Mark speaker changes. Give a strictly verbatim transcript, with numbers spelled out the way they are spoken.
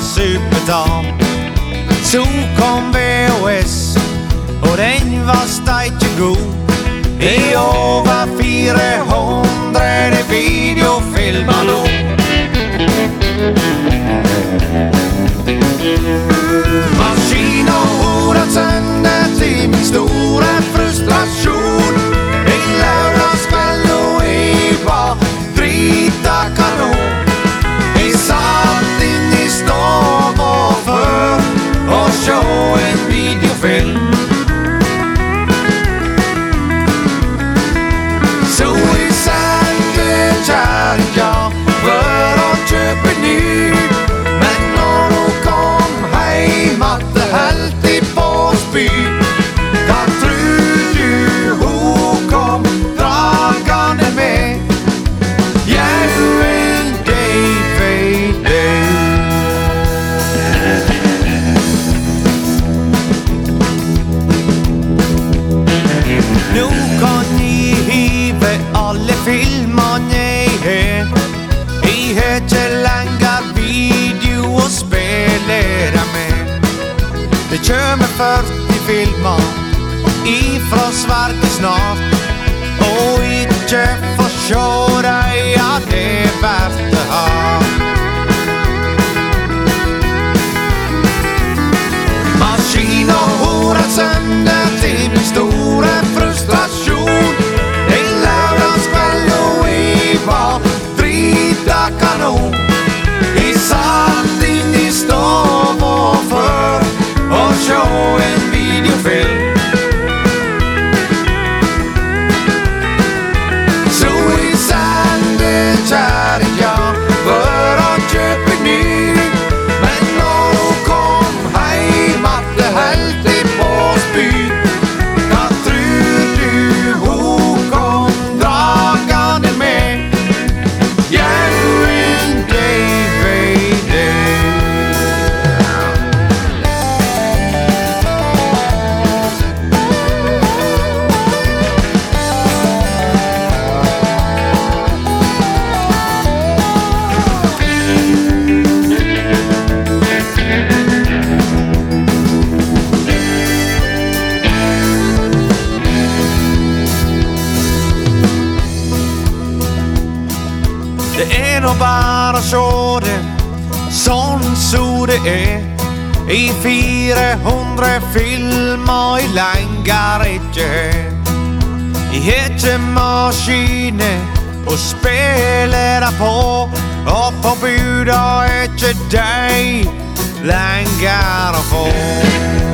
Speaker 1: supertan. Så kom V H S, og den var steike god. I over fire hundre videofilmer nå. Maskin og hodet sender til min store frustrasjon. En lørdagskveld og jeg var drita kanon. Jeg satt inn i stova før og så en videofilm. Så jeg sendte kjærligja for å kjøpe ny. Men når hun kom heim at det helt i på spy, da tror du hun kom dragande med. Jau, en D V D. Nå kan jeg hive alle filmene jeg har. Jeg har ikke lenger video å spille dem med. Det kommer førti filmer ifra Sverige snart, og ikke få sjå deg, ja, det er verdt det har. Maskin og hodet sender til min store frustrasjon. En lørdagskveld og jeg var drita kanon. Jeg satt inn i stova før og så en videofilm. Så jeg sendte kjærligja for å kjøpe ny. Men når hun kom heim at det helt i på spy, da tror du hun kom dragande med. Jau, en D V D. Det er nå bare å sjå det sånn så det er. I fire hundre filmer i lenger ikke her. Jeg har ikke maskiner å spille det på, og på buda er ikke deg lenger å få.